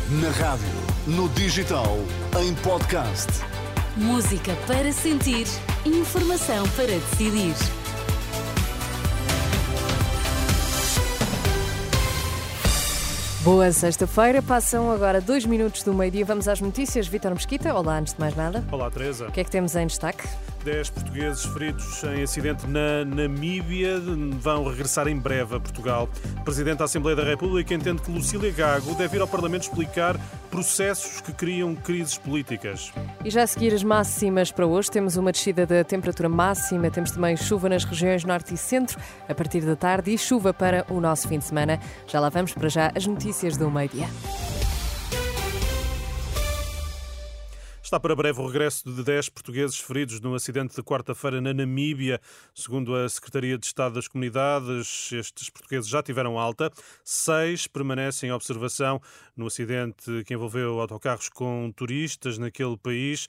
Na rádio, no digital, em podcast. Música para sentir, informação para decidir. Boa sexta-feira, passam agora 2 minutos do meio-dia. Vamos às notícias. Vítor Mesquita, olá, antes de mais nada. Olá, Teresa. O que é que temos em destaque? 10 portugueses feridos em acidente na Namíbia vão regressar em breve a Portugal. O Presidente da Assembleia da República entende que Lucília Gago deve ir ao Parlamento explicar processos que criam crises políticas. E já a seguir as máximas para hoje, temos uma descida da temperatura máxima, temos também chuva nas regiões norte e centro a partir da tarde e chuva para o nosso fim de semana. Já lá vamos, para já as notícias do meio-dia. Está para breve o regresso de 10 portugueses feridos no acidente de quarta-feira na Namíbia. Segundo a Secretaria de Estado das Comunidades, estes portugueses já tiveram alta. 6 permanecem em observação no acidente que envolveu autocarros com turistas naquele país.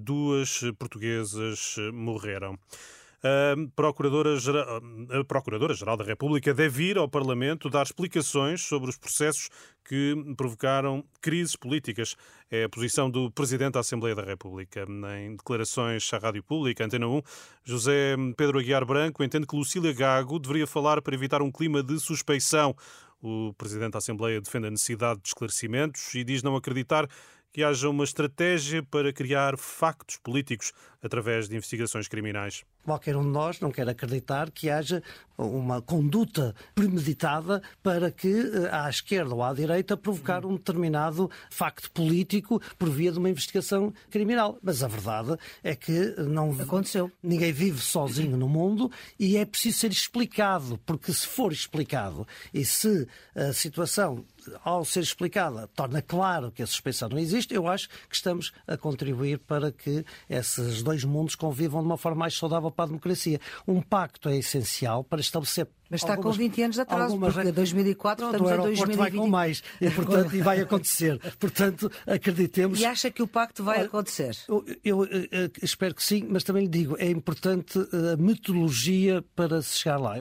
2 portuguesas morreram. A Procuradora-Geral da República deve ir ao Parlamento dar explicações sobre os processos que provocaram crises políticas. É a posição do Presidente da Assembleia da República. Em declarações à Rádio Pública, Antena 1, José Pedro Aguiar Branco entende que Lucília Gago deveria falar para evitar um clima de suspeição. O Presidente da Assembleia defende a necessidade de esclarecimentos e diz não acreditar que haja uma estratégia para criar factos políticos através de investigações criminais. Qualquer um de nós não quer acreditar que haja uma conduta premeditada para que, à esquerda ou à direita, provocar um determinado facto político por via de uma investigação criminal. Mas a verdade é que não aconteceu. Ninguém vive sozinho no mundo e é preciso ser explicado, porque se for explicado e se a situação, ao ser explicada, torna claro que a suspeição não existe, eu acho que estamos a contribuir para que esses dois mundos convivam de uma forma mais saudável para a democracia. Um pacto é essencial para estabelecer. Mas está com 20 anos de atraso, porque 2004 estamos em 2020. Vai com mais e vai acontecer. Portanto, acreditemos. E acha que o pacto vai acontecer? Eu espero que sim, mas também lhe digo, é importante a metodologia para se chegar lá.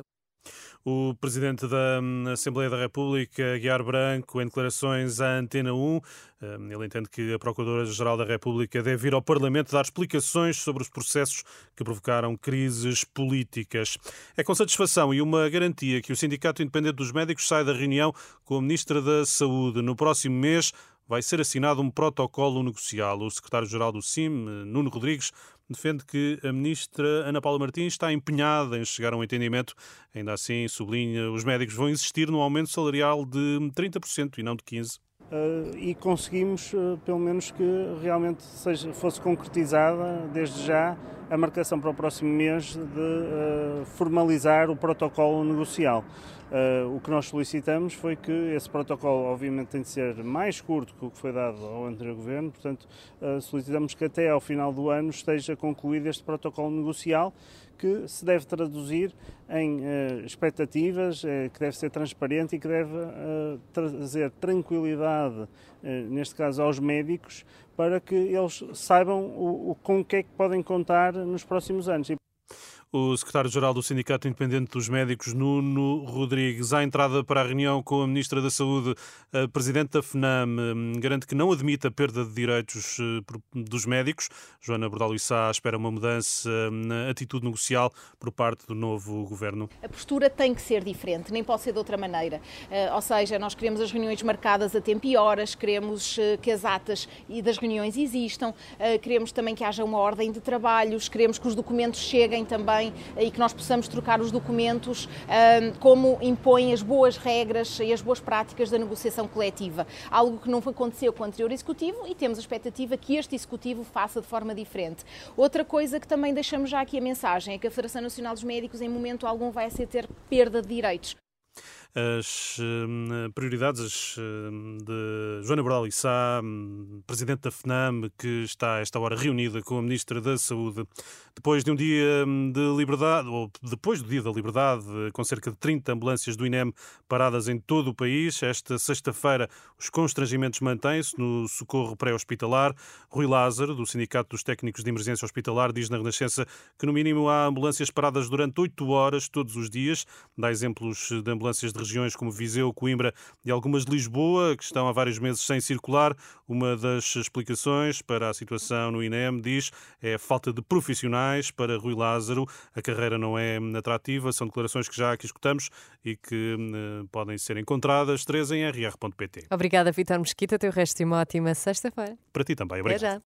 O Presidente da Assembleia da República, Aguiar Branco, em declarações à Antena 1, ele entende que a Procuradora-Geral da República deve ir ao Parlamento dar explicações sobre os processos que provocaram crises políticas. É com satisfação e uma garantia que o Sindicato Independente dos Médicos sai da reunião com a Ministra da Saúde. No próximo mês vai ser assinado um protocolo negocial. O Secretário-Geral do CIM, Nuno Rodrigues, defende que a Ministra Ana Paula Martins está empenhada em chegar a um entendimento. Ainda assim, sublinha, os médicos vão insistir num aumento salarial de 30% e não de 15%. E conseguimos, pelo menos, que realmente fosse concretizada, desde já, a marcação para o próximo mês de formalizar o protocolo negocial. O que nós solicitamos foi que esse protocolo, obviamente, tem de ser mais curto que o que foi dado ao anterior governo, portanto, solicitamos que até ao final do ano esteja concluído este protocolo negocial, que se deve traduzir em expectativas, que deve ser transparente e que deve trazer tranquilidade, neste caso aos médicos, para que eles saibam com o que é que podem contar nos próximos anos. O secretário-geral do Sindicato Independente dos Médicos, Nuno Rodrigues, à entrada para a reunião com a Ministra da Saúde, a Presidente da FNAM, garante que não admite a perda de direitos dos médicos. Joana Bordalo e Sá espera uma mudança na atitude negocial por parte do novo governo. A postura tem que ser diferente, nem pode ser de outra maneira. Ou seja, nós queremos as reuniões marcadas a tempo e horas, queremos que as atas das reuniões existam, queremos também que haja uma ordem de trabalhos, queremos que os documentos cheguem também e que nós possamos trocar os documentos como impõem as boas regras e as boas práticas da negociação coletiva. Algo que não aconteceu com o anterior Executivo e temos a expectativa que este Executivo faça de forma diferente. Outra coisa que também deixamos já aqui a mensagem é que a Federação Nacional dos Médicos em momento algum vai aceitar perda de direitos. As prioridades de Joana Bordalo e Sá, Presidente da FNAM, que está a esta hora reunida com a Ministra da Saúde. Depois de um dia de liberdade, ou depois do Dia da Liberdade, com cerca de 30 ambulâncias do INEM paradas em todo o país, esta sexta-feira os constrangimentos mantêm-se no socorro pré-hospitalar. Rui Lázaro, do Sindicato dos Técnicos de Emergência Hospitalar, diz na Renascença que no mínimo há ambulâncias paradas durante 8 horas todos os dias. Dá exemplos de ambulâncias de regiões como Viseu, Coimbra e algumas de Lisboa, que estão há vários meses sem circular. Uma das explicações para a situação no INEM, diz, é a falta de profissionais. Para Rui Lázaro, a carreira não é atrativa. São declarações que já aqui escutamos e que podem ser encontradas, Teresa, em rr.pt. Obrigada, Vítor Mesquita. Teu resto de uma ótima sexta-feira. Para ti também. Obrigado. Até já.